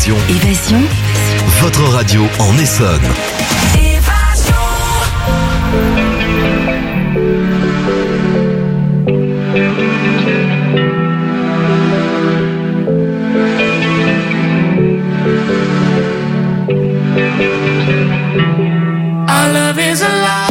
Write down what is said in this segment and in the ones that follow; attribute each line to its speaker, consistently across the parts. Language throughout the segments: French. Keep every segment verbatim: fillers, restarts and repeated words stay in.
Speaker 1: Évasion.
Speaker 2: Évasion.
Speaker 1: Votre radio en Essonne.
Speaker 3: Our love is alive.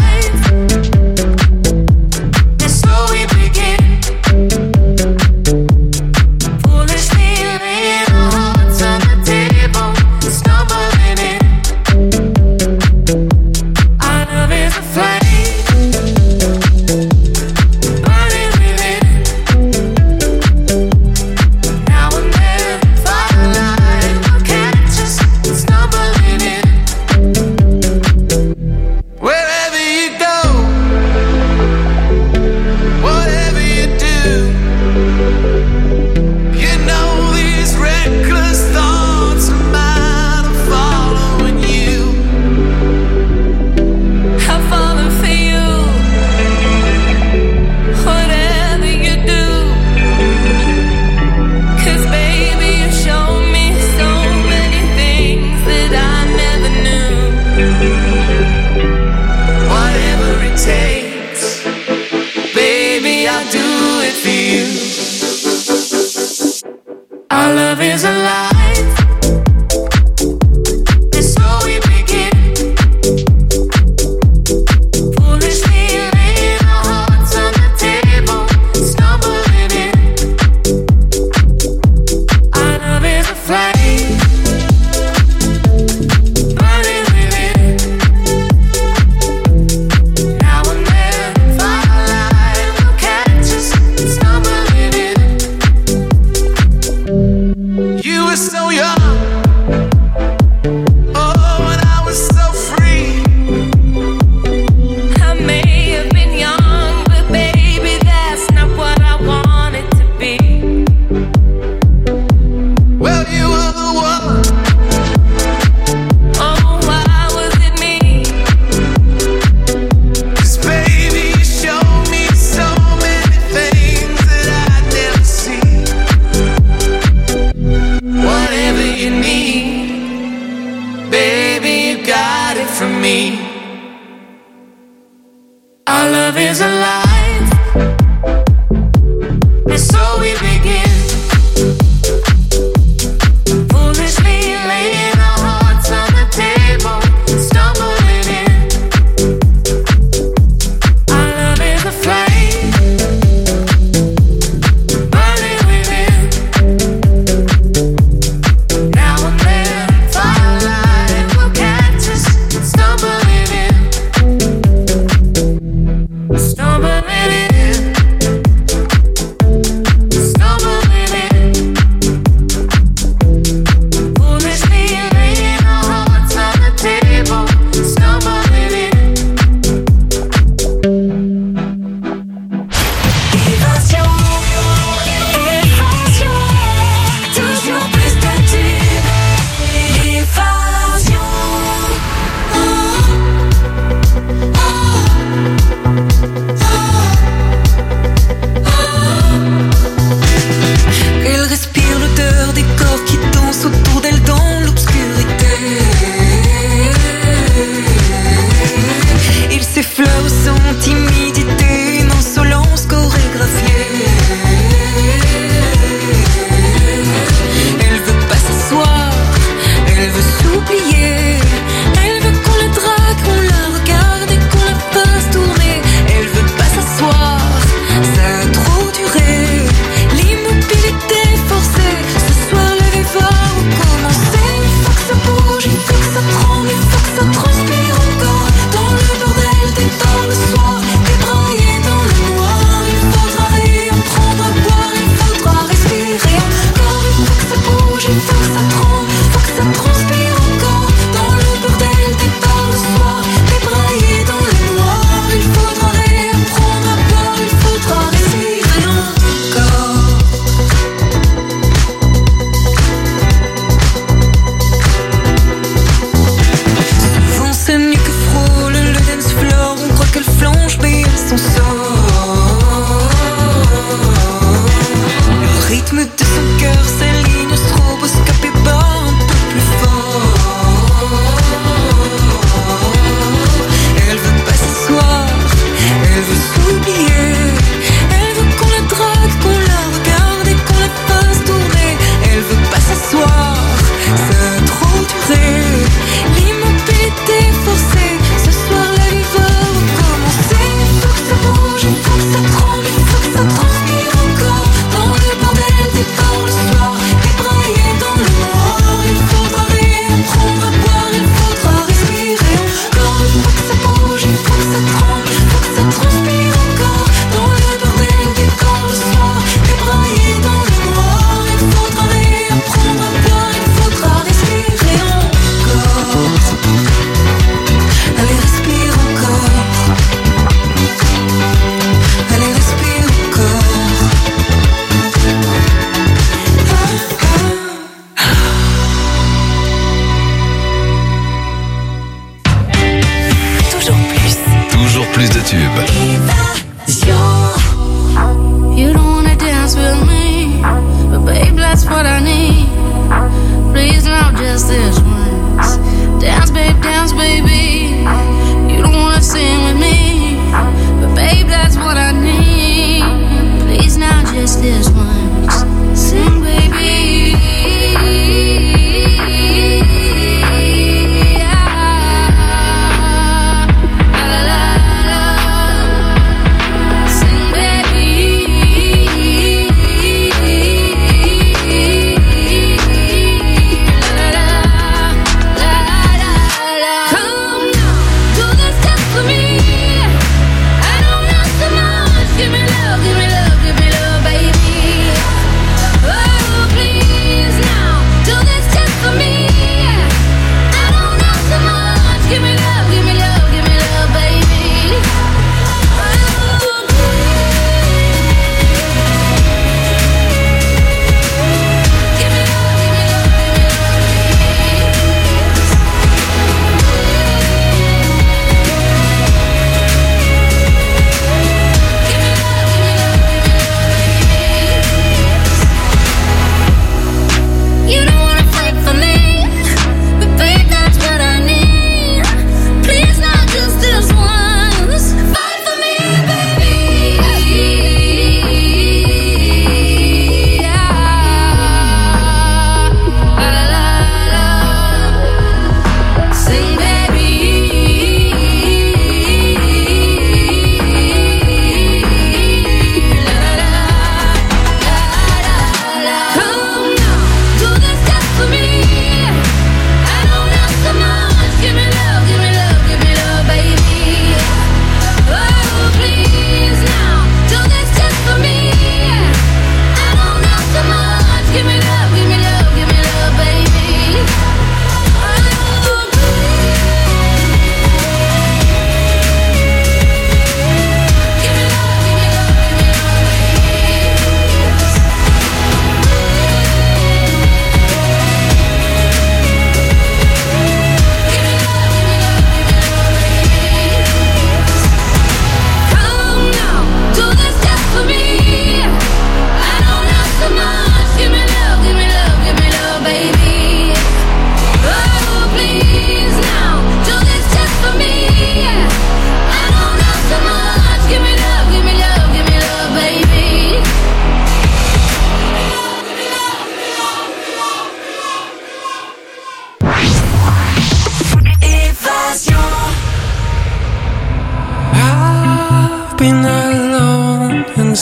Speaker 3: Whatever you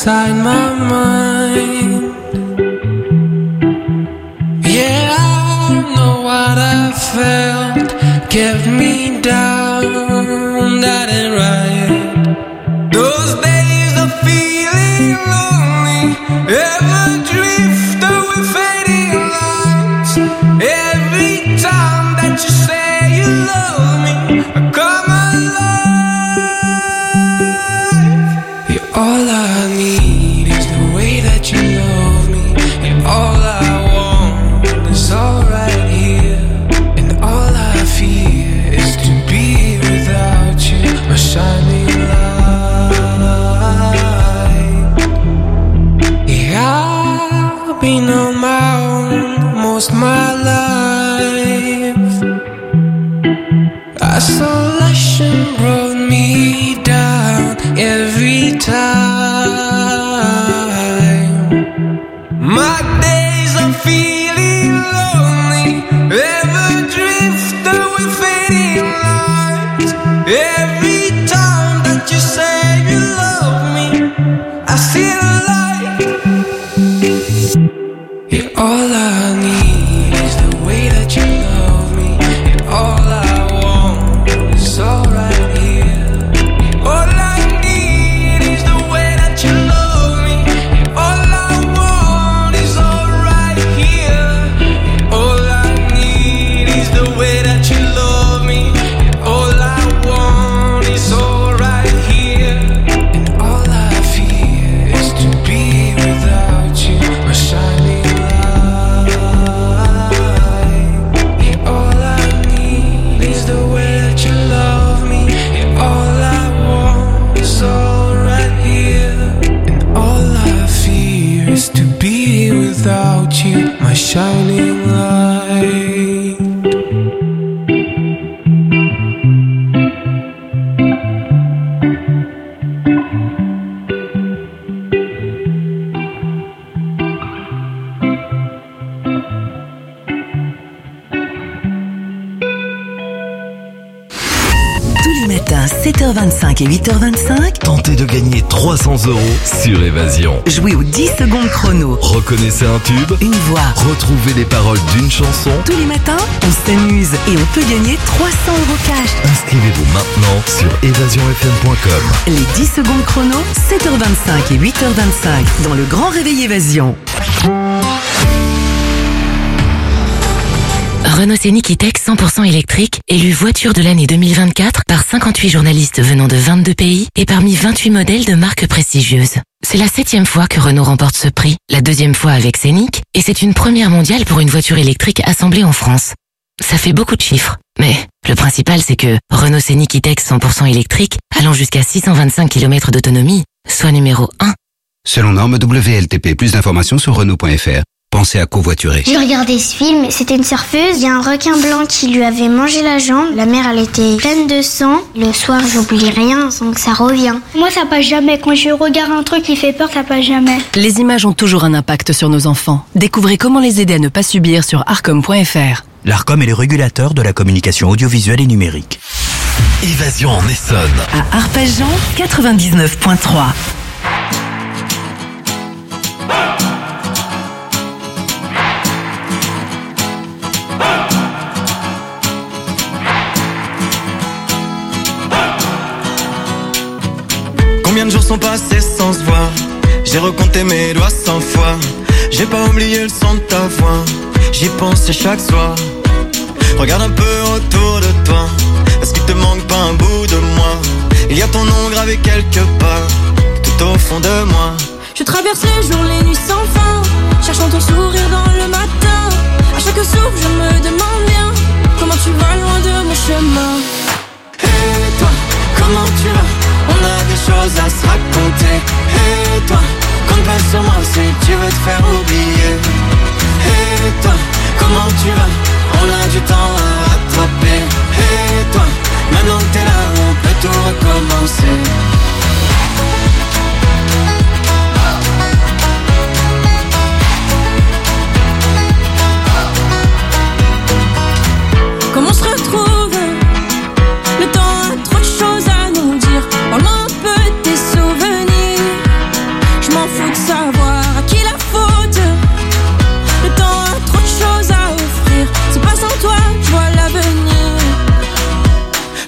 Speaker 3: inside my mind. Yeah, I know what I felt kept me down, that ain't right. Those days of feeling lonely, ever drift away fading lights. Every time that you say you love me, I come alive. You're all I need is the way that you love me. You're all I want is all right here. And all I fear is to be without you, my shining light. Yeah, I've been on my own most my life. Isolation brought me down every time. My days of feeling lonely, ever drift away fading lights. Every time that you say you love me, I see the light. Yeah, all I need is the way that you love me. And all I want is all right here. All I need is the way that you love me. And all I want is all right here. All I need is the way that you love me. And all I want is all right here. And all I fear is to be without you, my shining light. Yeah, all I need is the way that you love me. Yeah, all I want is all right here. And all I fear is to be without you, my shining light.
Speaker 2: Tous les matins, sept heures vingt-cinq et huit heures vingt-cinq,
Speaker 1: Tentez de gagner trois cents euros sur Évasion.
Speaker 2: jouez aux dix secondes chrono.
Speaker 1: Reconnaissez un tube,
Speaker 2: Une voix.
Speaker 1: retrouvez les paroles d'une chanson.
Speaker 2: Tous les matins, on s'amuse et on peut gagner trois cents euros cash.
Speaker 1: Inscrivez-vous maintenant sur évasion f m point com.
Speaker 2: Les dix secondes chrono, sept heures vingt-cinq et huit heures vingt-cinq dans le Grand Réveil Évasion.
Speaker 4: Renault Scénic E-Tech cent pour cent électrique, élu voiture de l'année deux mille vingt-quatre par cinquante-huit journalistes venant de vingt-deux pays et parmi vingt-huit modèles de marques prestigieuses. C'est la septième fois que Renault remporte ce prix, la deuxième fois avec Scénic, et c'est une première mondiale pour une voiture électrique assemblée en France. Ça fait beaucoup de chiffres, mais le principal c'est que Renault Scénic E-Tech cent pour cent électrique, allant jusqu'à six cent vingt-cinq kilomètres d'autonomie, soit numéro un.
Speaker 5: Selon norme W L T P, plus d'informations sur Renault point F R. Pensez à covoiturer.
Speaker 6: J'ai regardé ce film, c'était une surfeuse, il y a un requin blanc qui lui avait mangé la jambe, la mère elle était pleine de sang, le soir j'oublie rien, donc ça revient.
Speaker 7: Moi ça passe jamais, quand je regarde un truc qui fait peur, ça passe jamais.
Speaker 8: Les images ont toujours un impact sur nos enfants. Découvrez comment les aider à ne pas subir sur arcom point F R.
Speaker 9: L'Arcom est le régulateur de la communication audiovisuelle et numérique.
Speaker 1: Évasion en Essonne.
Speaker 2: À Arpajon, quatre-vingt-dix-neuf virgule trois.
Speaker 10: Combien de jours sont passés sans se voir? J'ai recompté mes doigts cent fois. J'ai pas oublié le son de ta voix. J'y pensais chaque soir. Regarde un peu autour de toi. Est-ce qu'il te manque pas un bout de moi? Il y a ton nom gravé quelque part, tout au fond de moi.
Speaker 7: Je traverse les jours, les nuits sans fin, cherchant ton sourire dans le matin. À chaque souffle je me demande bien comment tu vas loin de mon chemin.
Speaker 10: Et toi, comment tu vas? On a des choses à se raconter. Et toi, compte pas sur moi si tu veux te faire oublier. Et toi, comment tu vas? On a du temps à rattraper. Et toi, maintenant que t'es là, on peut tout recommencer.
Speaker 7: Comment on se retrouve? Le temps a trop de choses à nous dire. Parle-moi un peu de tes souvenirs. Je m'en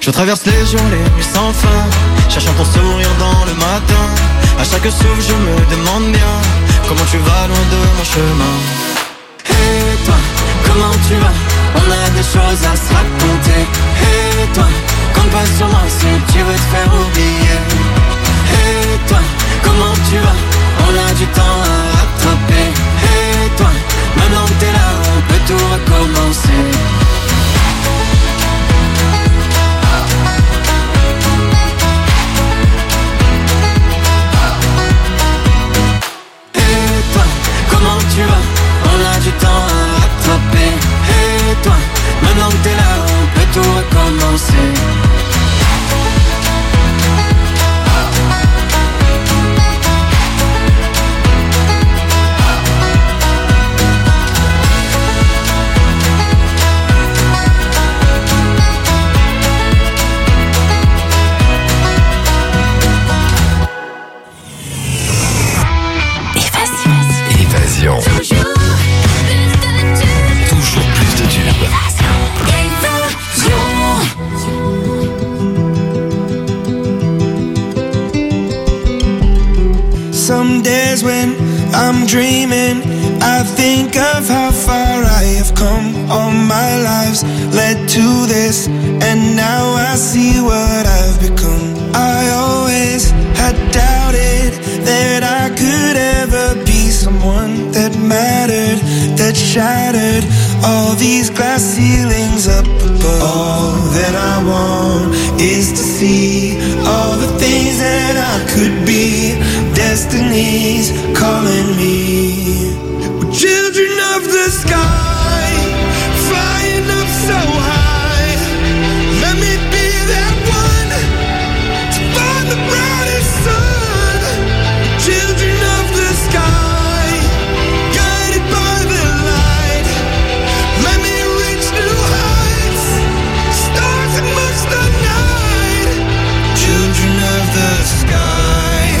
Speaker 10: Je traverse les jours, les nuits sans fin, cherchant ton sourire dans le matin. À chaque souffle je me demande bien comment tu vas loin de mon chemin. Et toi, comment tu vas? On a des choses à se raconter. Et toi, compte pas sur moi si tu veux te faire oublier. Et toi, comment tu vas? On a du temps à rattraper. Et toi, maintenant que t'es là, on peut tout recommencer. Comment tu vas? On a du temps à rattraper. Et toi, maintenant que t'es là, on peut tout recommencer.
Speaker 1: Évasion. Toujours plus de tubes.
Speaker 11: Some days when I'm dreaming, I think of how far I have come. All my lives led to this, and now I see what I've become. I always had doubted that I could ever be someone that mattered, that shattered all these glass ceilings up above. All that I want is to see all the things that I could be. Destiny's calling me. We're children of the sky, flying up so high. Let me be that one to find the brightest sun. Children of the sky, guided by the light. Let me reach new heights, stars amongst the night. Children of the sky.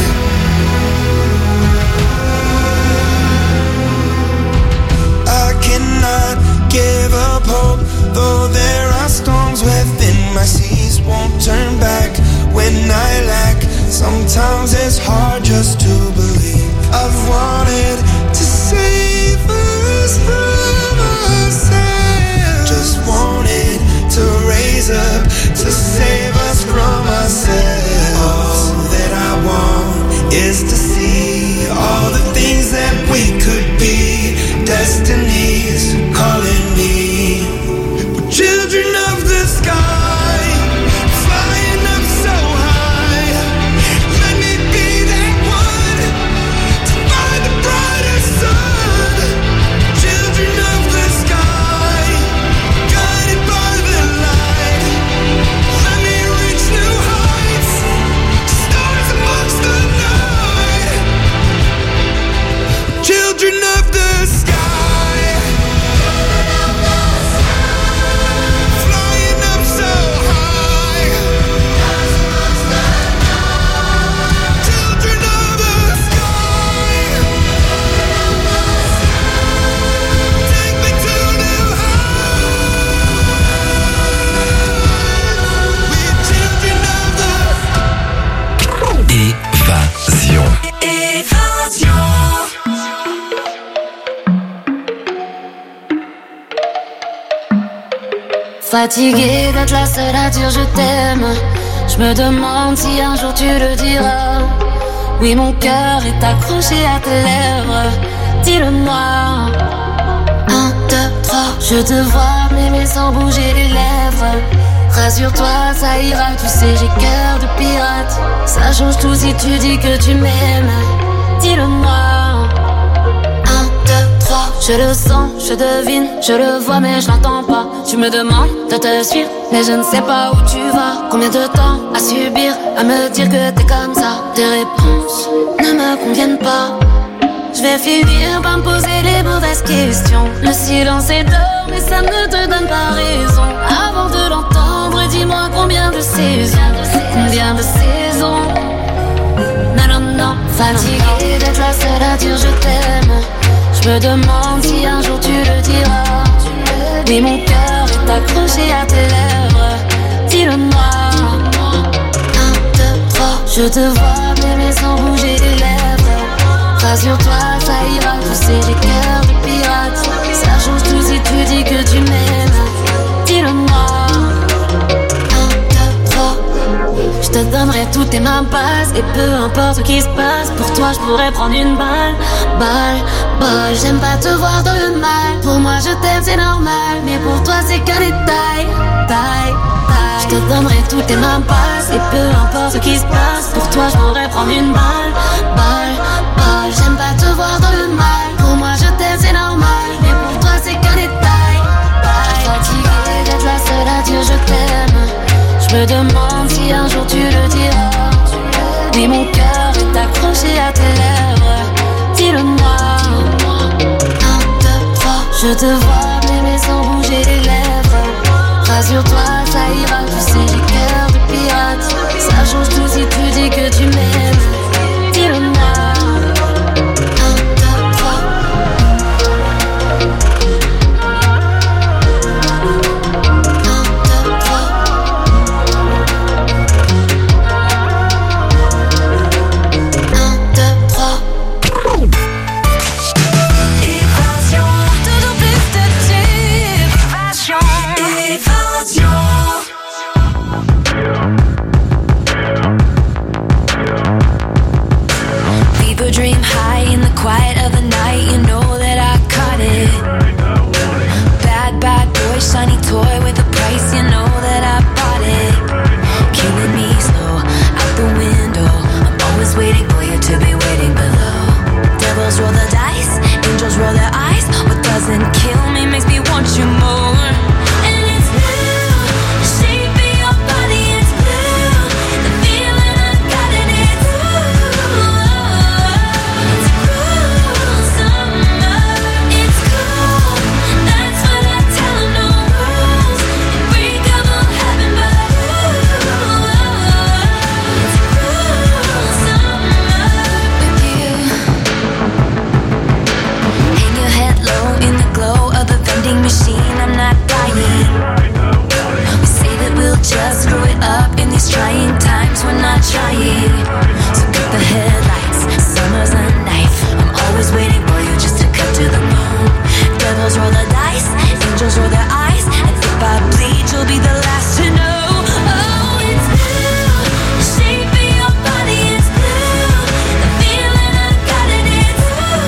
Speaker 11: I cannot give up hope, though there are storms within my seas. Won't turn back when I lack. Sometimes it's hard just to believe. I've wanted to save us from ourselves. Just wanted to raise up to save us from ourselves. All that I want is to see all the things that we could be. Destiny's calling me. We're children of the sky, flying up so high. Let me be that one to find the brightest sun. Children of the sky, guided by the light. Let me reach new heights, stars amongst the night. Children of the sky.
Speaker 1: Évasion.
Speaker 7: Évasion.
Speaker 12: Fatiguée d'être la seule à dire je t'aime. Je me demande si un jour tu le diras. Oui, mon cœur est accroché à tes lèvres. Dis-le-moi. Un, deux, trois. Je te vois m'aimer sans bouger les lèvres. Rassure-toi, ça ira, tu sais, j'ai cœur de pirate. Ça change tout si tu dis que tu m'aimes. Dis-le-moi. Un, deux, trois. Je le sens, je devine, je le vois mais je l'entends pas. Tu me demandes de te suivre, mais je ne sais pas où tu vas. Combien de temps à subir, à me dire que t'es comme ça. Tes réponses ne me conviennent pas. Je vais finir par me poser les mauvaises questions. Le silence est d'or, mais ça ne te donne pas raison. Avant de l'entendre, dis-moi combien de saisons. Combien de saisons. Non, non, non, fatiguée d'être la seule à dire je t'aime. Je me demande si un jour tu le diras. Oui, mon cœur est accroché à tes lèvres. Dis-le-moi. Je te vois m'aimer sans bouger les lèvres. Rassure-toi, ça ira, tu sais j'ai cœur de pirate. Ça change tout si tu dis que tu m'aimes. Dis-le-moi. Un, deux, trois. Je te donnerai toutes tes mains passes. Et peu importe ce qui se passe, pour toi je pourrais prendre une balle. Balle, balle, j'aime pas te voir dans le mal. Pour moi je t'aime c'est normal, mais pour toi c'est qu'un détail. Taille, taille. Je te donnerai toutes tes mains passes. Et peu importe ce qui se passe, pour toi je pourrais prendre une balle. Balle, balle, j'aime pas te voir dans le mal. Pour moi je t'aime c'est normal, mais pour toi c'est qu'un détail. Taille. Fatiguée d'être la seule à dire je t'aime. Je me demande si un jour tu le diras. Mais mon cœur est accroché à tes lèvres. Dis-le-moi. Un, deux, trois. Je te vois m'aimer sans bouger les lèvres. Rassure-toi, ça ira, tu sais j'ai cœur de pirate. Ça change tout si tu dis que tu m'aimes. Dis-le-moi. Un, deux, trois.
Speaker 7: Dream high in the quiet of the night. You know that I caught it. Bad, bad boy, shiny toy with a price. You know that I bought it. Killing me slow, out the window. I'm always waiting for you to be waiting below. Devils roll the dice, angels roll their eyes. What doesn't kill me makes me want you more. And it's blue, the shape of your body is blue. The feeling I got in it too. Machine, I'm not dying. We say that we'll just screw it up in these trying times. We're not trying. So cut the headlights. Summer's a knife. I'm always waiting for you just to cut to the bone. Devils roll the dice, angels roll their eyes, and if I bleed, you'll be the last to know. Oh, it's blue. The shape of your body is blue. The feeling I got in it too.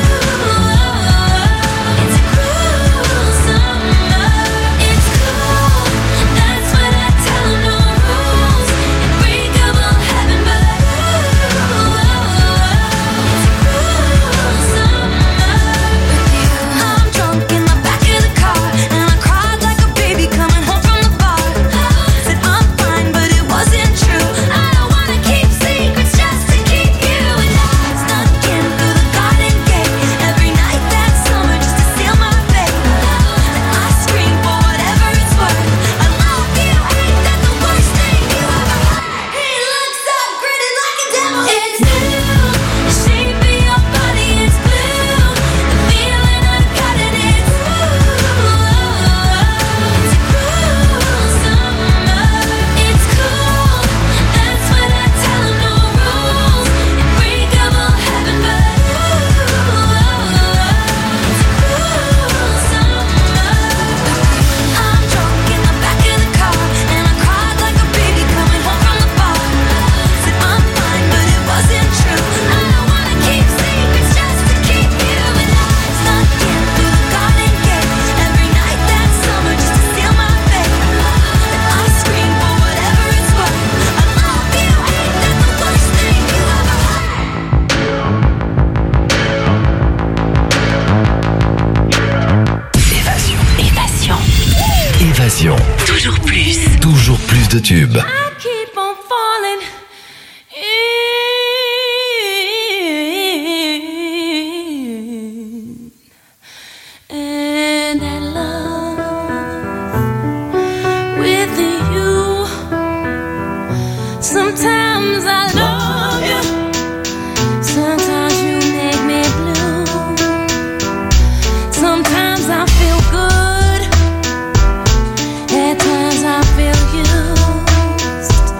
Speaker 7: It's a cruel summer. It's cool. That's what I tell 'em, no rules. Unbreakable heaven, but ooh, it's a cruel summer with you. I'm drunk in the back of the car, and I cried like a baby coming home from the bar. Said I'm fine, but it wasn't true. I don't wanna keep secrets just to keep you. And I snuck in through the garden gate every night that summer just to seal my fate. And I scream for whatever it's worth. I love you, ain't that the worst thing you ever heard? He looks up, grinning like a devil. It's blue, the shape of your body is blue. The feeling I got in it too. It's a cruel summer. It's cool. That's what I tell 'em, no rules. Unbreakable heaven, but ooh, it's a cruel summer. I'm drunk in the back of the car, and I cried like a baby coming home from the bar. Said I'm fine, but it wasn't true. I don't wanna keep secrets just to keep you. And I snuck in through the garden gate every night that summer just to seal my fate. And I scream for whatever it's worth. I love you, ain't that the worst thing you ever
Speaker 1: Évasion.
Speaker 4: Évasion.
Speaker 1: Évasion.
Speaker 4: Toujours plus.
Speaker 1: Toujours plus de tubes.
Speaker 7: I keep on falling in. And I love with you. Sometimes I love you. Sometimes you make me blue. Sometimes I feel good. At times I feel used.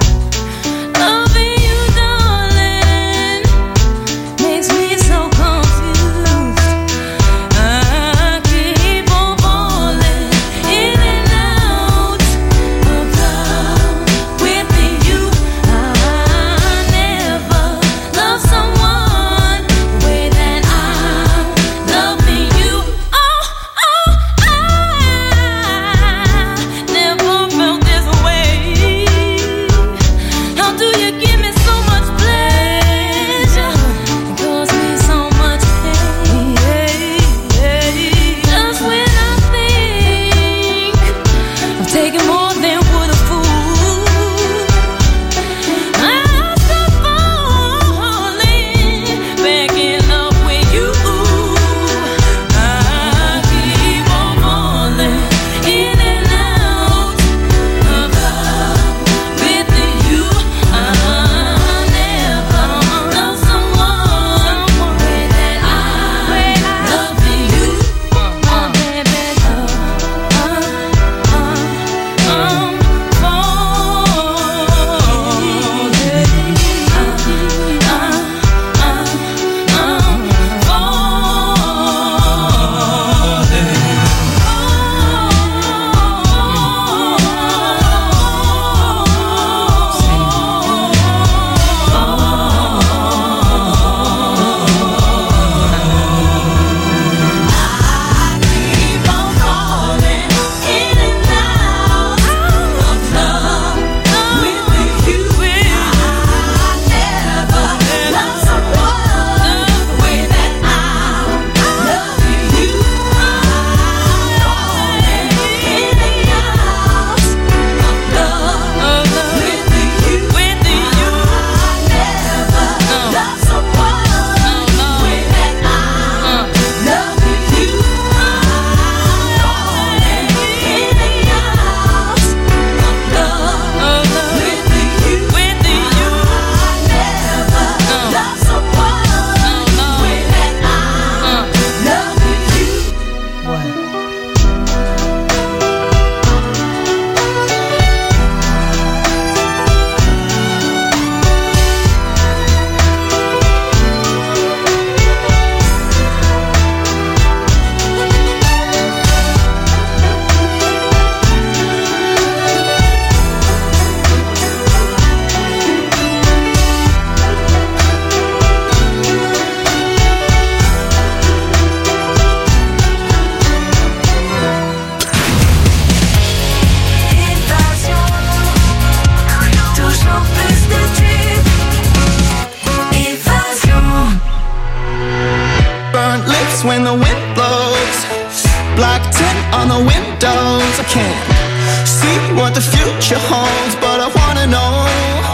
Speaker 10: face when the wind blows. Black tint on the windows. I can't see what the future holds, but I wanna know.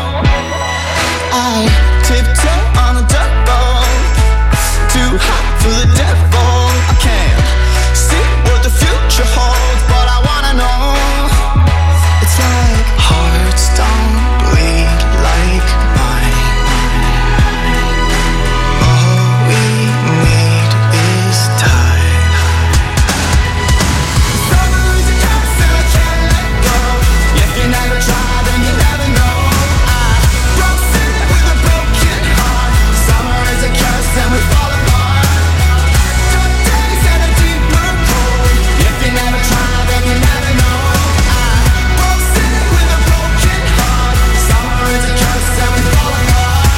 Speaker 10: I tiptoe on a duck boat, too hot for the devil. I can't see what the future holds, but I wanna know. It's like hearts don't bleed like mine. All we need is time. Summer is a curse and I can't let go. If you never try, then you never know. I broke city with a broken heart. Summer is a curse and we fall apart. Dark days and a deeper cold. If you never try, then you never know. I broke city with a broken heart. Summer is a curse and we fall apart.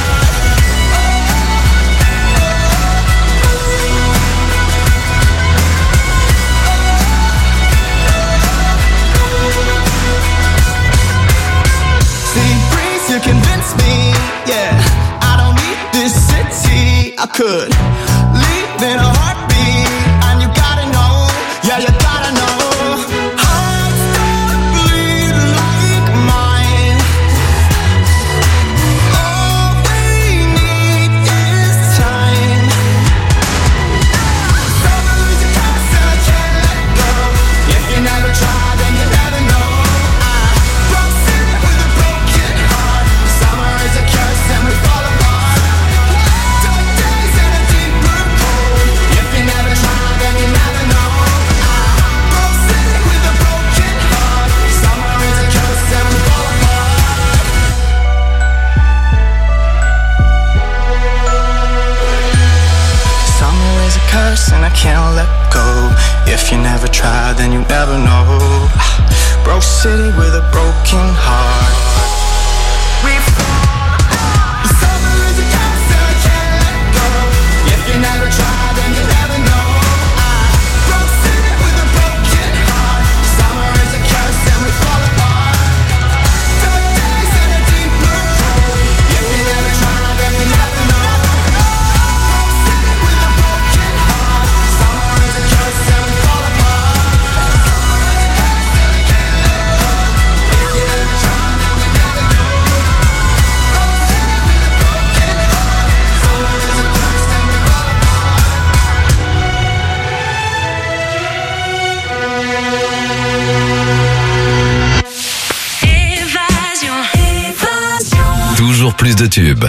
Speaker 10: See, breeze, you convince me, yeah. I don't need this city. I could leave in a heartbeat, and you gotta know, yeah, you gotta know. Hearts don't bleed like mine. All we need is time. Summer is a curse and I can't let go. If you never try, then you never know. I broke city with a broken heart. Summer is a curse and we fall apart. Dark days and a deeper cold. If you never try, then you never know. I broke city with a broken heart. Summer is a curse and we fall apart. Summer is a curse and I can't let go. If you never try, then you never know. Broke city with a broken heart. We fall apart. Summer is a curse and I can't let go. If you never try, then you never know. I broke city with a broken heart. Summer is a curse and we fall apart. Dark days and a deeper cold. If you never try, then you never know. Broke city with a broken heart. Summer is a curse and we fall apart.
Speaker 1: Toujours plus de tubes.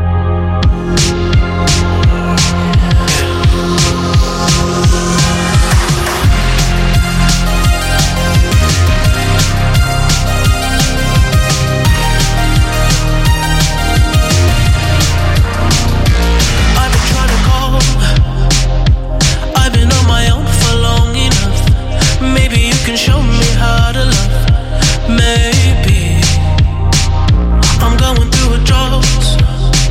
Speaker 3: I've been trying to call. I've been on my own for long enough. Maybe you can show me how to love. Maybe I'm going through a drought.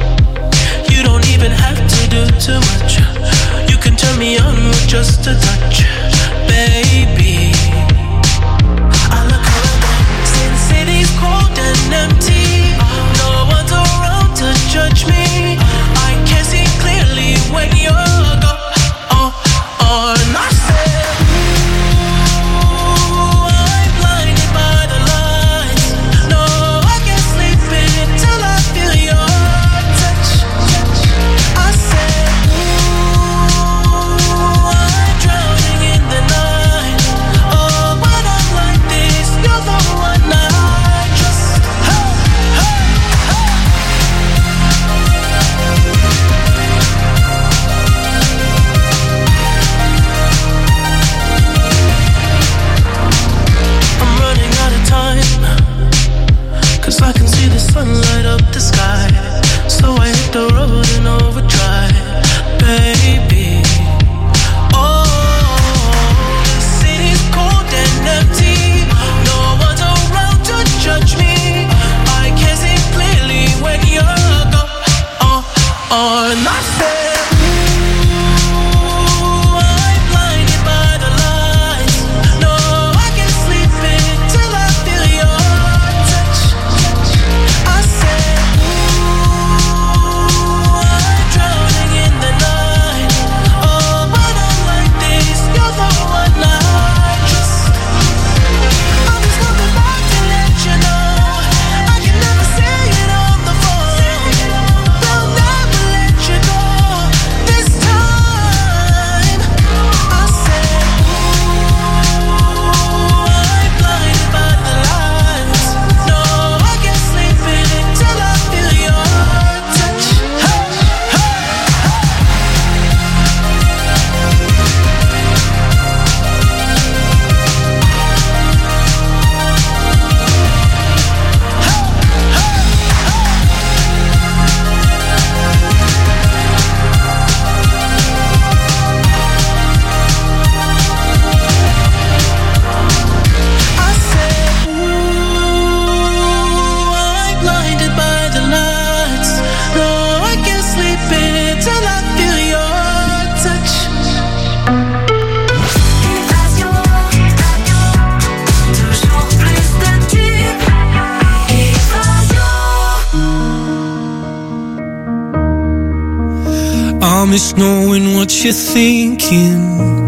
Speaker 3: miss knowing what you're thinking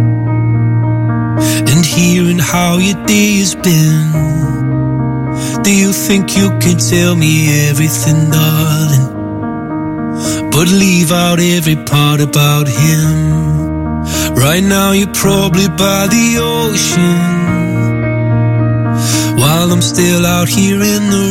Speaker 3: and hearing how your day has been. Do you think you can tell me everything, darling, but leave out every part about him? Right now you're probably by the ocean, while I'm still out here in the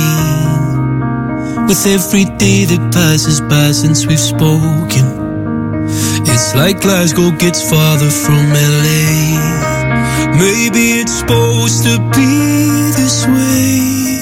Speaker 3: rain. With every day that passes by since we've spoken, it's like Glasgow gets farther from L A. Maybe it's supposed to be this way,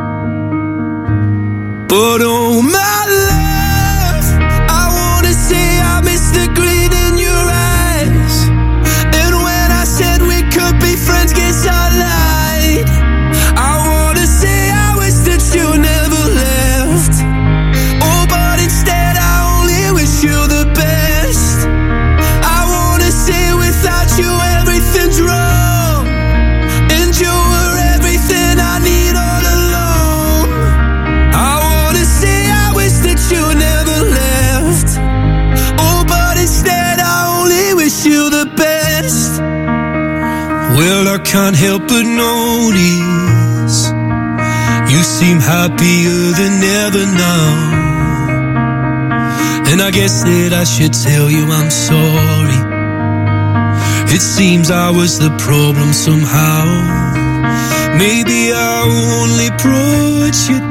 Speaker 3: but oh my love, I wanna say I miss the green in your eyes. And when I said we could be friends, guess I lied. I wanna say I wish that you never left. Oh, but instead I only wish you the best. I wanna say without you everything's wrong, and you were everything I need all along. I wanna say I wish that you never left. Oh, but instead I only wish you the best. Well, I can't help but notice you seem happier than ever now, and I guess that I should tell you I'm sorry. It seems I was the problem somehow. Maybe I only brought you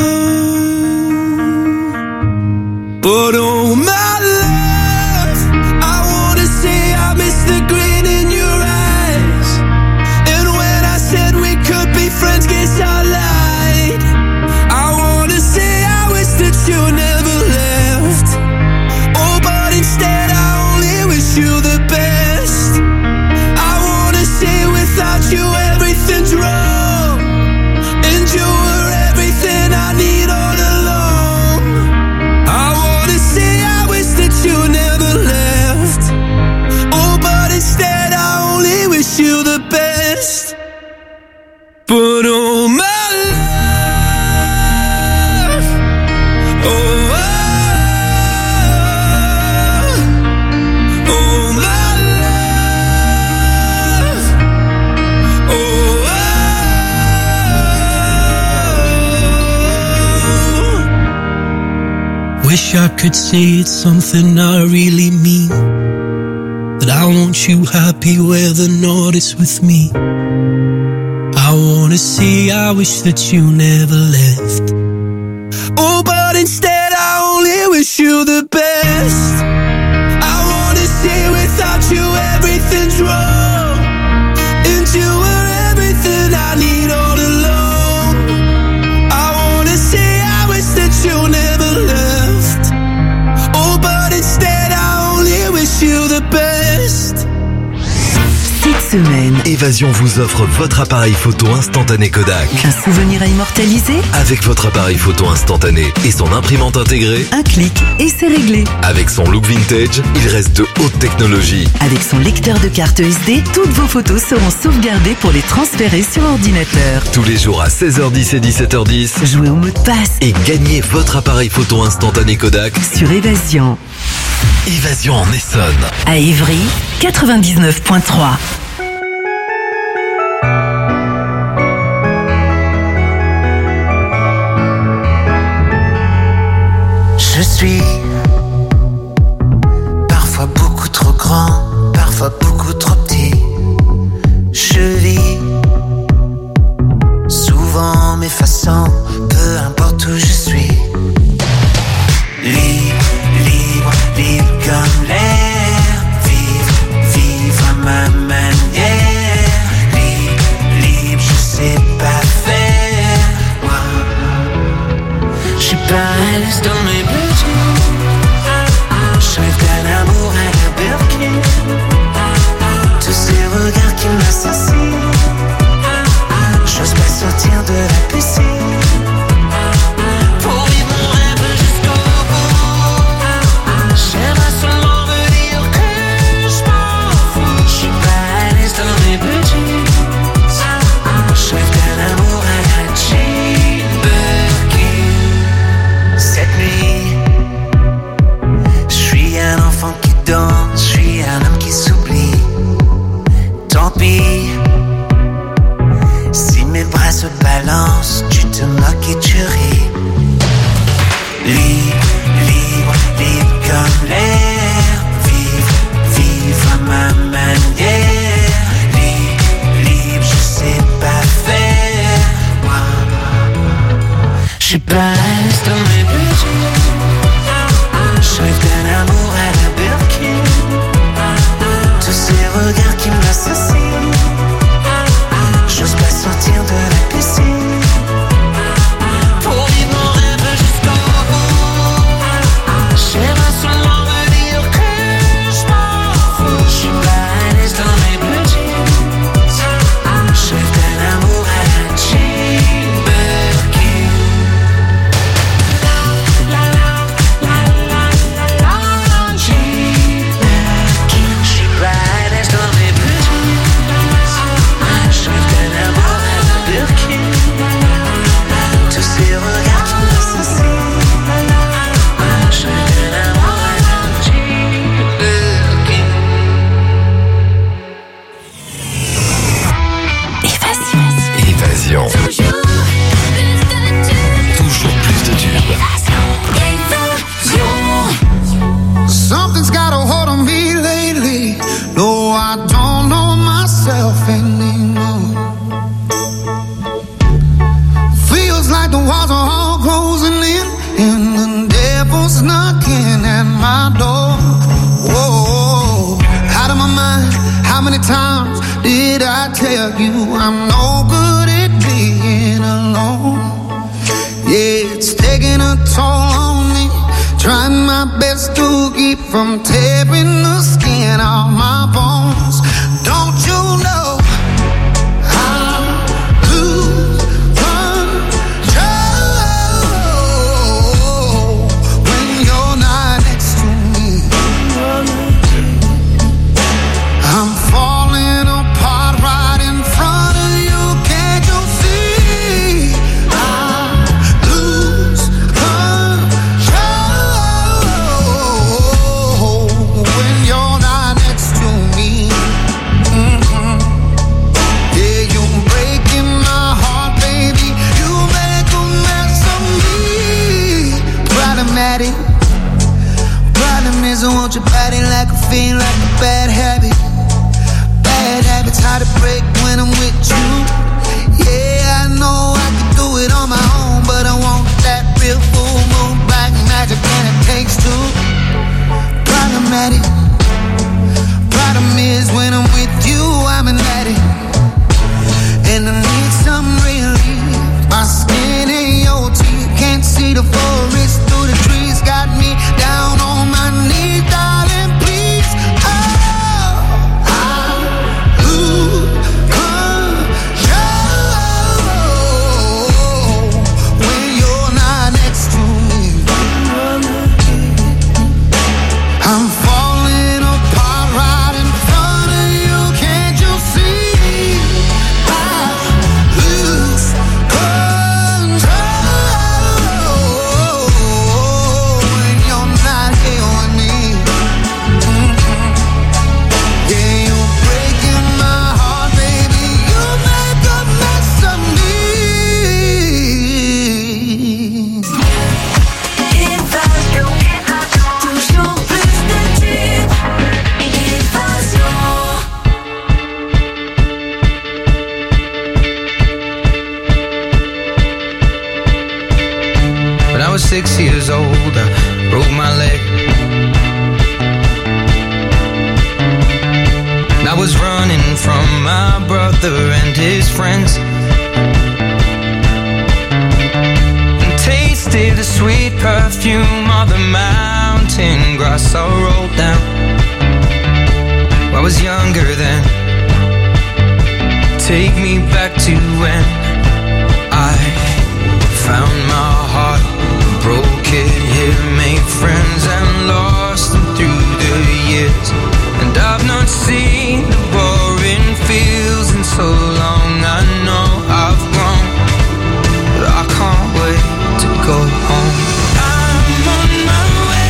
Speaker 3: down, but oh my love, I wanna say I miss the green in your eyes. And when I said we could be friends, guess I lied. I wanna say I wish that you never left. Oh, but instead I only wish you the best. I wanna say without you everything's wrong, and you were everything I need all along. I wanna say I wish that you never left. Oh, but instead I only wish you the best. But oh my love, oh, oh, oh my love, oh, oh. Wish I could say it's something I really mean, that I want you happy where the north is with me. I wanna say I wish that you never left. Oh, but instead I only wish you the best. I wanna say without you everything's wrong, and you were everything I need all along. I wanna say I wish that you never left. Oh, but instead I only wish you the best.
Speaker 2: Cette semaine,
Speaker 1: Évasion vous offre votre appareil photo instantané Kodak.
Speaker 2: un souvenir à immortaliser,
Speaker 1: Avec votre appareil photo instantané et son imprimante intégrée,
Speaker 2: un clic et c'est réglé.
Speaker 1: avec son look vintage, il reste de haute technologie.
Speaker 2: Avec son lecteur de carte S D, toutes vos photos seront sauvegardées pour les transférer sur ordinateur.
Speaker 1: Tous les jours à seize heures dix et dix-sept heures dix,
Speaker 2: Jouez au mot de passe
Speaker 1: et gagnez votre appareil photo instantané Kodak.
Speaker 2: sur Évasion.
Speaker 1: Évasion en Essonne.
Speaker 2: À Évry, quatre-vingt-dix-neuf virgule trois.
Speaker 10: Je suis parfois beaucoup trop grand, parfois beaucoup trop petit. Je vis souvent m'effaçant, peu importe où je suis. Libre, libre, libre comme l'air. Vivre, vivre à ma manière. Libre, libre, je sais pas faire. Moi, je suis pas à l'aise dans mes budgets. Je rêve d'un amour à la Birkin. Tous ces regards qui m'assassinent. J'ose pas sortir de la piscine. se balance, tu te moques et tu ris. Libre, libre, libre comme l'air. Vivre, vivre à ma manière. Libre, libre, je sais pas faire. Moi, j'suis pas à l'aise dans mes budgets. J'rêve d'un amour à la Birkin. Tous ces regards qui m'assassinent. J'ose pas sortir de la piscine. Pour vivre mon rêve jusqu'au bout. J'aimerais seulement me dire que j'm'en fous. J'suis pas à l'aise dans mes blue jeans. J'rêve d'un amour à la Jean Birkin. J'suis pas à l'aise dans mes blue jeans. J'rêve d'un amour à la Birkin. Tous ces regards qui m'assassinent. J'rêve d'un amour à la Jean Birkin.
Speaker 1: Évasion. Toujours plus de tubes.
Speaker 13: Something's got a hold on me lately. No, I don't know myself anymore. Feels like the walls are all closing in, and the devil's knocking at my door. Whoa, out of my mind. How many times did I tell you I'm no good at being alone? Yeah, it's taking a toll on me. Trying my best to keep from tearing the skin off my bones. Don't you know I lose control when you're not next to me? I'm falling apart right in front of you. Can't you see? I lose control when you're not next to me. Mm-hmm. Yeah, you're breaking my heart, baby. You make a mess of me. Problematic. Problem is I want your body like a fiend, like a bad habit. Bad habits hard to break when I'm with you. Yeah, I know I can do it on my own, but I want that real full moon black magic, and it takes two. Problematic. Problem is when I'm with you, I'm an addict, and I need some relief. My skin ain't your teeth, can't see the forest through the trees. Got me down on my knees, darling, please. Oh, I lose control when you're not next to me. I'm falling apart right in front of you. Can't you see? I lose control when you're not here with me. Mhm. Yeah, you're breaking my heart, baby. You make a mess of me.
Speaker 7: Évasion, toujours plus de tubes. Évasion.
Speaker 3: When I was six years old, I broke my leg. And I was running from my brother and his friends, and tasted the sweet perfume of the mountain grass I rolled down. I was younger then. Take me back to when I found my heart, broke it here, made friends and lost them through the years. And I've not seen the boring fields in so long. I know I've grown, but I can't wait to go home. I'm on my way,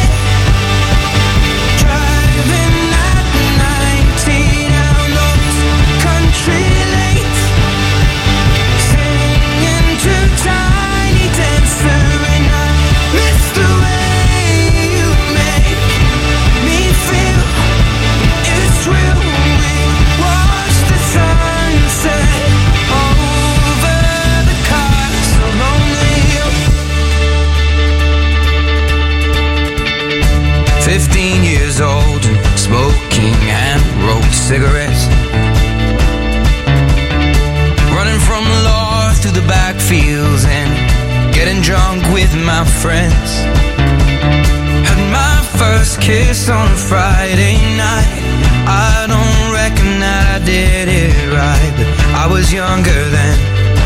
Speaker 3: driving at nineteen down those country lanes. my friends. Had my first kiss on a Friday night. I don't reckon that I did it right, but I was younger then.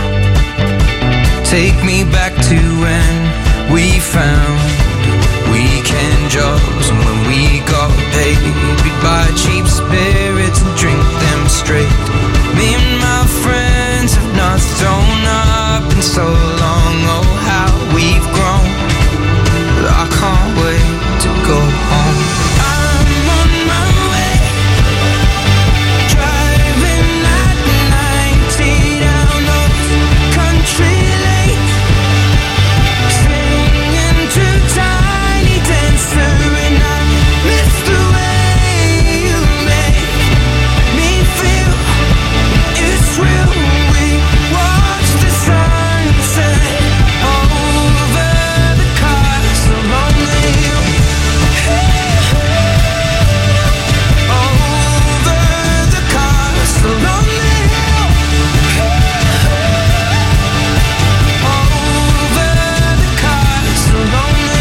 Speaker 3: Take me back to when we found weekend jobs, and when we got paid, we'd buy cheap spirits and drink them straight. Me and my friends have not thrown up in so long. Oh, how we've grown. I can't wait to go home. I'm on my way, driving at ninety down those country lanes, singing to Tiny Dancer, and I miss the way you make me feel. It's real. We watch the sunset over the castle on the hill. Over the castle on the hill. Over the castle on the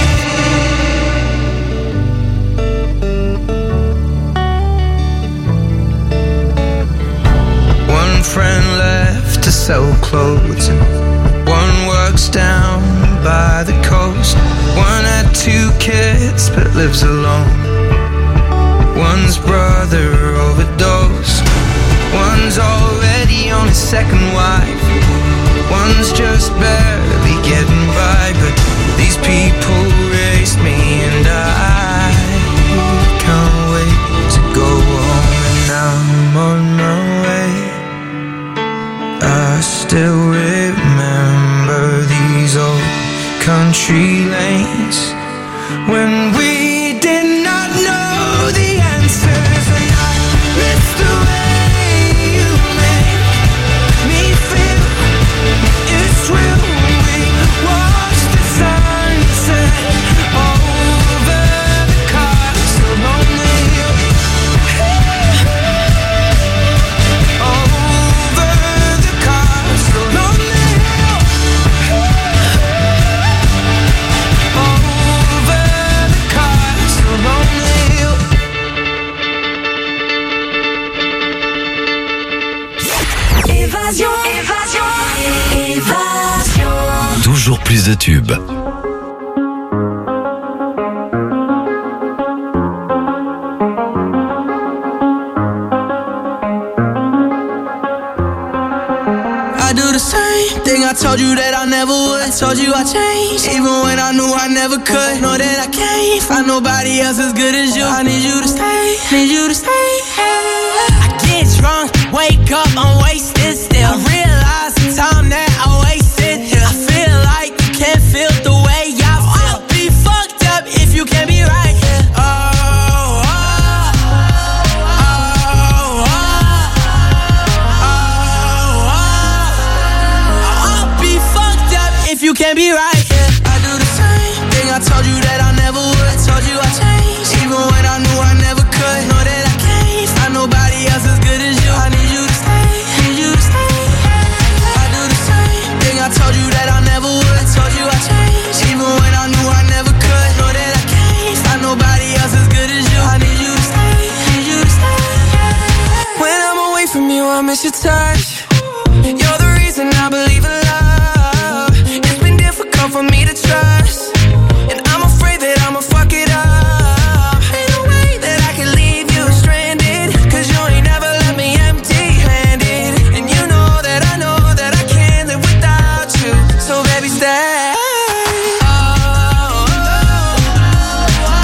Speaker 3: hill. One friend left to sell clothes, and one works down by the coast. One had two kids but lives alone. One's brother overdosed. One's already on his second wife. One's just barely getting by, but these people raised me, and I can't wait to go home. And I'm on my way. I still remember these old country lanes when we did not know the answers, and I miss the way you make me feel. It's real. We watch the sunset over the castle on the hill. Over the castle on the hill. Over the castle on the hill.
Speaker 7: Évasion, évasion, évasion.
Speaker 1: Toujours plus de tubes.
Speaker 10: I do the same thing I told you that I never would. I told you I changed, even when I knew I never could. Know that I can't find nobody else as good as you. I need you to stay, need you to stay. I get drunk, wake up, I'm wasted still. I realize the time that I wasted here. I feel like you can't feel the way I feel. I'll be fucked up if you can't be right here. Oh, oh, oh, oh, oh, oh. I'll be fucked up if you can't be right here. I do the same thing I told you that I never would. I told you I changed, even when I knew I never could. Know that I can't find nobody else as good as you. I need you to stay, need you to stay. I do the same thing I told you that I never would. I told you I changed, even when I knew I never could. Know that I can't find nobody else as good as you. I need you to stay, need you to stay. When I'm away from you, I miss your touch. You're the reason I believe in love. It's been difficult for me to trust, and I'm afraid that I'ma fuck it up. Ain't no way that I can leave you stranded, 'cause you ain't never left me empty-handed. And you know that I know that I can't live without you. So baby, stay. Oh, oh, oh,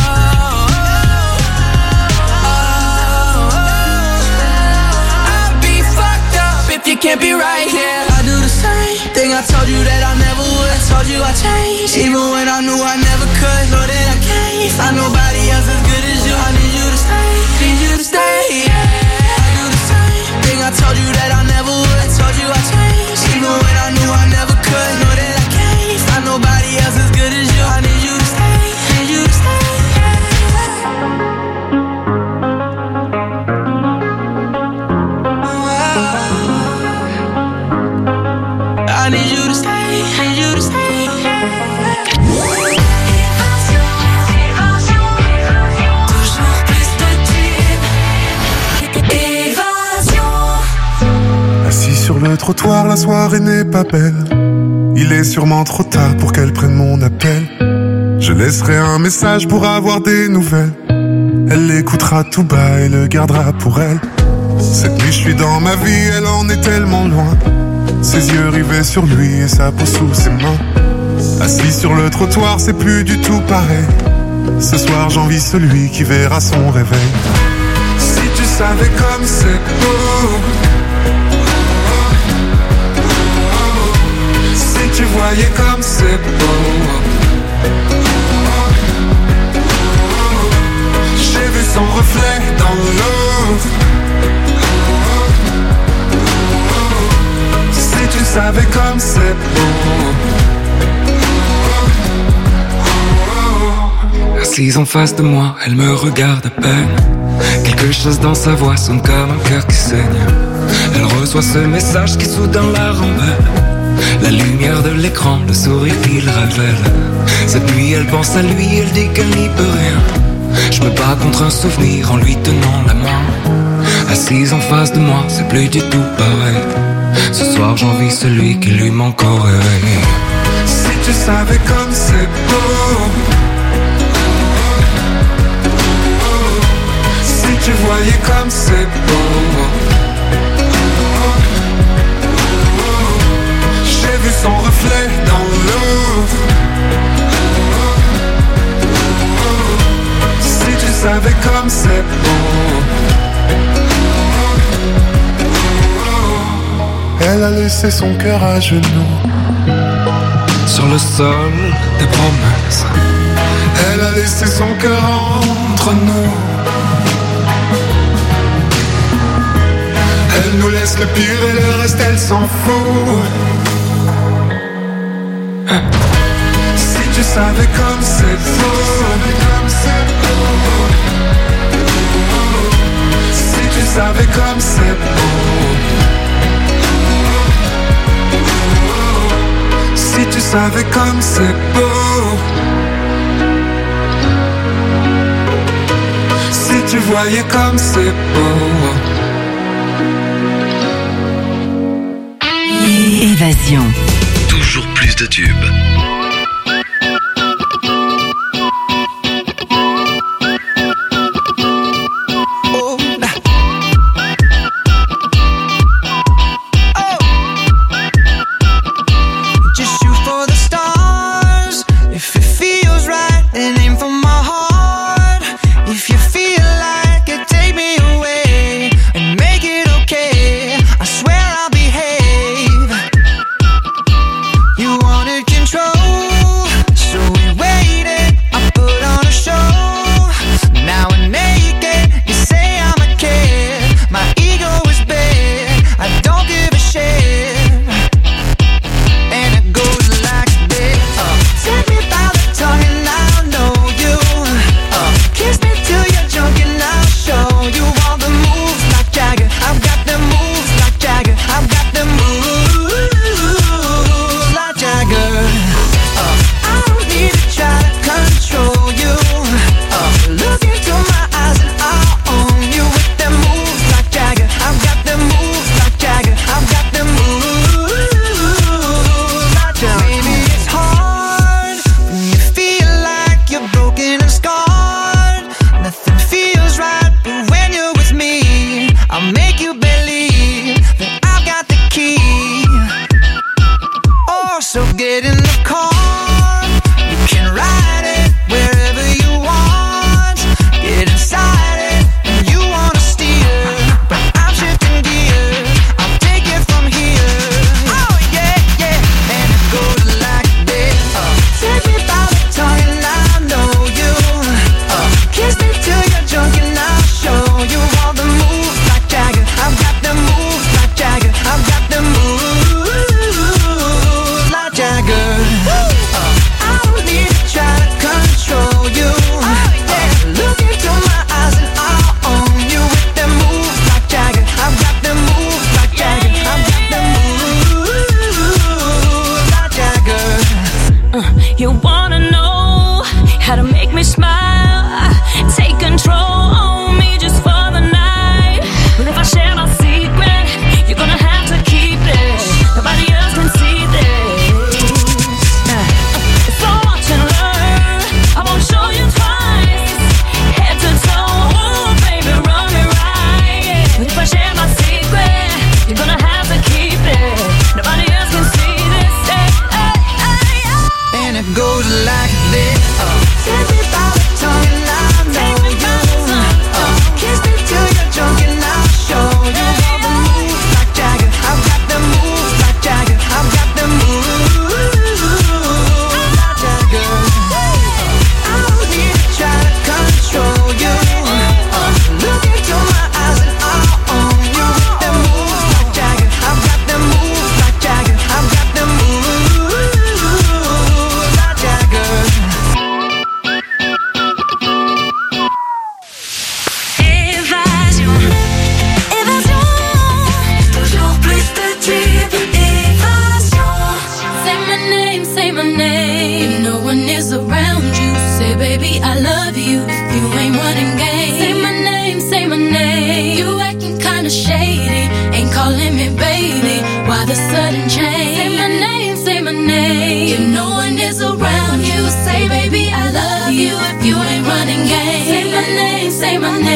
Speaker 10: oh, oh. I'd be fucked up if you can't be right here. I do the same thing I told you that I never would. I told you I changed, even when I knew I never could. Know that I can't find nobody else as good as you. I need you to stay, need you to stay. I do the same thing I told you that I never would. I told you I changed, even when I knew I never could. Know that I can't find nobody else as good as you. I need you to stay, need you to stay. I need you to stay, need you to stay.
Speaker 7: Toujours plus de tubes. Évasion.
Speaker 14: Assis sur le trottoir, la soirée n'est pas belle. Il est sûrement trop tard pour qu'elle prenne mon appel. Je laisserai un message pour avoir des nouvelles. Elle l'écoutera tout bas et le gardera pour elle. Cette nuit je suis dans ma vie, elle en est tellement loin. Ses yeux rivés sur lui et sa peau sous ses mains. Assis sur le trottoir, c'est plus du tout pareil. Ce soir j'envie celui qui verra son réveil. Si tu savais comme c'est beau, si tu voyais comme c'est beau. J'ai vu son reflet dans l'eau. Si tu savais comme c'est beau.
Speaker 3: Assise en face de moi, elle me regarde à peine. Quelque chose dans sa voix sonne comme un cœur qui saigne. Elle reçoit ce message qui soudain la rend belle. La lumière de l'écran, le sourire qu'il révèle. Cette nuit elle pense à lui, elle dit qu'elle n'y peut rien. Je me bats contre un souvenir en lui tenant la main. Assise en face de moi, c'est plus du tout pareil. Ce soir j'envie celui qui lui manque au réveil.
Speaker 14: Si tu savais comme c'est beau. Si tu voyais comme c'est beau. J'ai vu son reflet dans l'eau. Si tu savais comme c'est beau. Elle a laissé son cœur à genoux
Speaker 3: sur le sol des promesses.
Speaker 14: Elle a laissé son cœur entre nous. Elle nous laisse le pire et le reste elle s'en fout. Si tu savais comme c'est beau. Si tu savais comme c'est beau. Si tu savais comme c'est beau. Si tu voyais comme c'est beau.
Speaker 2: Évasion.
Speaker 1: Toujours plus de tubes.
Speaker 10: You wanted control.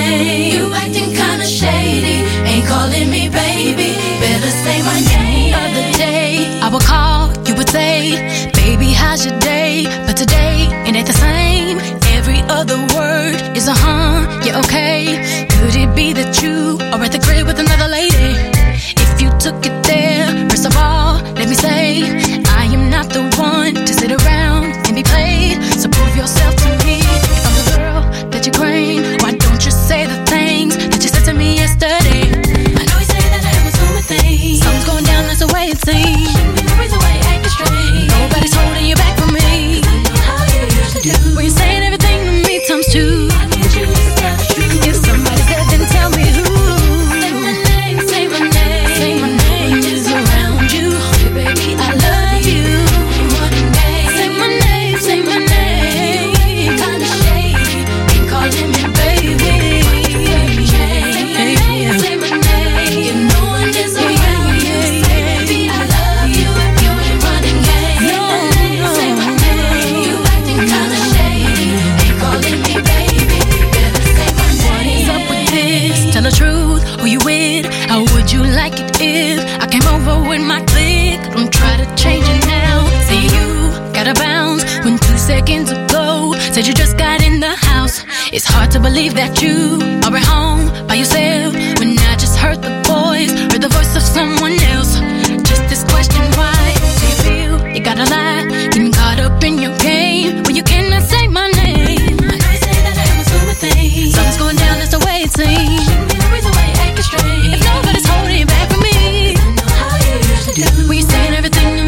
Speaker 7: name. You acting kinda shady, ain't calling me baby. Better say my name.
Speaker 12: The other day, I would call, you would say, baby, how's your day? But today, it ain't the same. Every other word is a huh, yeah, okay. Could it be that you are at the crib with another lady? If you took it there, first of all, let me say, I am not the one to sit around and be played. So prove yourself to me. If I'm the girl that you claim, why don't you say the things that you said to me yesterday? I know you say that I was doing things. Something's going down, that's the way it seems. The reason why you acting strange. Nobody's holding you back from me. I know how you usually do. When you're saying everything to me times two. I need you to tell the truth. If somebody's dead, then tell me who. Say my name, say my name. Say my name is around you. Hey, baby, I love you. Running game. Say my name, say my name. Kinda shady, ain't calling me baby. Say my name, say my name. If no one is around you, say baby, I love you. You ain't running game. Say my name, you acting kinda shady, ain't calling me baby. Better say my name. What's up with this? Tell the truth, who you with? How would you like it if I came over with my clique? Don't try to change it now. Say you gotta bounce when two seconds ago said you just got in the house. It's hard to believe that you are at home by yourself when I just heard the voice, heard the voice of someone else. Just this question, why do you feel you gotta lie? Getting caught up in your game when you cannot say my name. I know you say that I was doing things. Something's going down, that's the way it seems. The reason why you acting strange. If nobody's holding you back from me, I know how you usually do. When you're saying everything to